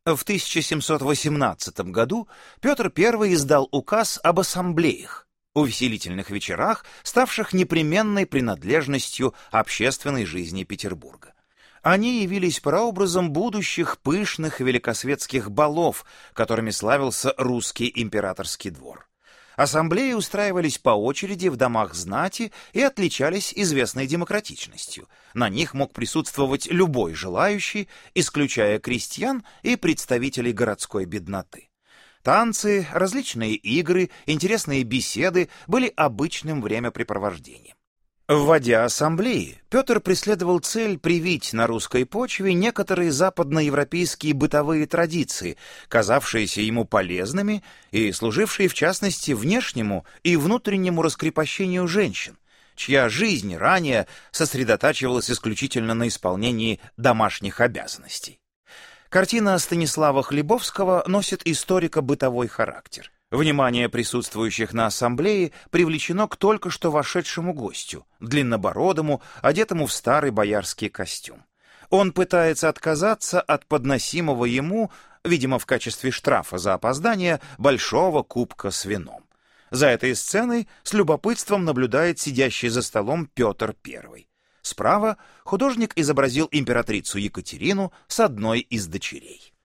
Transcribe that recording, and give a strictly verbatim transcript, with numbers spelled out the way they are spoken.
В тысяча семьсот восемнадцатом году Петр Первый издал указ об ассамблеях, увеселительных вечерах, ставших непременной принадлежностью общественной жизни Петербурга. Они явились прообразом будущих пышных великосветских балов, которыми славился русский императорский двор. Ассамблеи устраивались по очереди в домах знати и отличались известной демократичностью. На них мог присутствовать любой желающий, исключая крестьян и представителей городской бедноты. Танцы, различные игры, интересные беседы были обычным времяпрепровождением. Вводя ассамблеи, Петр преследовал цель привить на русской почве некоторые западноевропейские бытовые традиции, казавшиеся ему полезными и служившие, в частности, внешнему и внутреннему раскрепощению женщин, чья жизнь ранее сосредотачивалась исключительно на исполнении домашних обязанностей. Картина Станислава Хлебовского носит историко-бытовой характер. Внимание присутствующих на ассамблее привлечено к только что вошедшему гостю, длиннобородому, одетому в старый боярский костюм. Он пытается отказаться от подносимого ему, видимо, в качестве штрафа за опоздание, большого кубка с вином. За этой сценой с любопытством наблюдает сидящий за столом Петр Первый. Справа художник изобразил императрицу Екатерину с одной из дочерей.